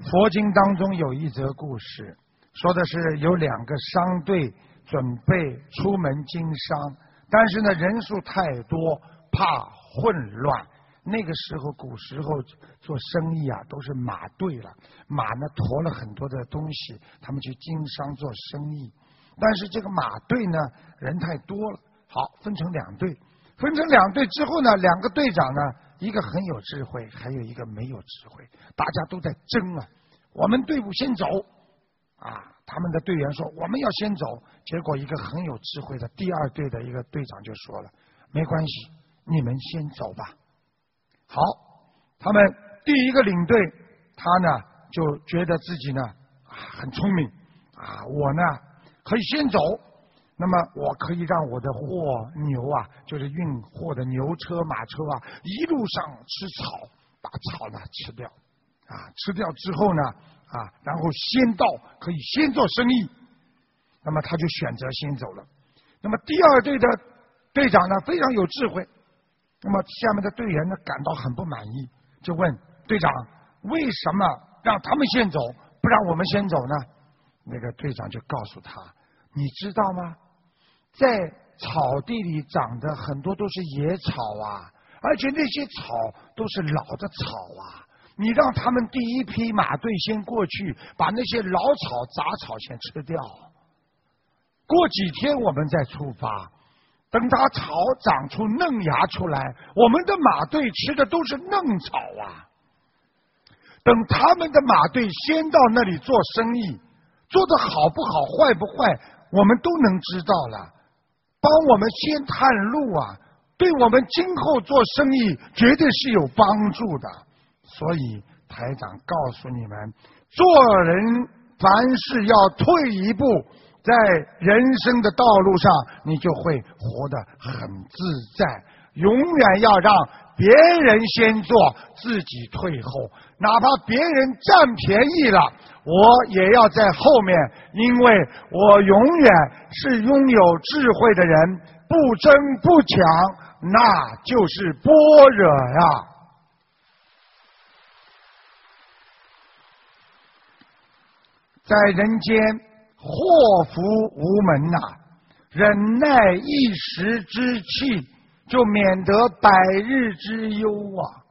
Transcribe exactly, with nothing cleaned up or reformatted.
佛经当中有一则故事，说的是有两个商队准备出门经商，但是呢人数太多，怕混乱。那个时候古时候做生意啊都是马队了，马呢驮了很多的东西，他们去经商做生意。但是这个马队呢人太多了，好分成两队，分成两队之后呢，两个队长呢一个很有智慧，还有一个没有智慧，大家都在争啊。我们队伍先走啊，他们的队员说我们要先走，结果一个很有智慧的第二队的一个队长就说了，没关系，你们先走吧。好，他们第一个领队他呢就觉得自己呢啊很聪明啊，我呢可以先走，那么我可以让我的货牛啊，就是运货的牛车马车啊，一路上吃草，把草呢吃掉啊，吃掉之后呢啊，然后先到可以先做生意，那么他就选择先走了。那么第二队的队长呢非常有智慧，那么下面的队员呢感到很不满意，就问队长为什么让他们先走，不让我们先走呢？那个队长就告诉他，你知道吗，在草地里长的很多都是野草啊，而且那些草都是老的草啊，你让他们第一批马队先过去，把那些老草杂草先吃掉，过几天我们再出发，等它草长出嫩芽出来，我们的马队吃的都是嫩草啊。等他们的马队先到那里做生意，做得好不好坏不坏我们都能知道了，帮我们先探路啊，对我们今后做生意绝对是有帮助的。所以台长告诉你们，做人凡事要退一步，在人生的道路上你就会活得很自在，永远要让别人先做，自己退后，哪怕别人占便宜了，我也要在后面，因为我永远是拥有智慧的人，不争不抢，那就是般若呀。在人间祸福无门呐、啊，忍耐一时之气，就免得百日之忧啊。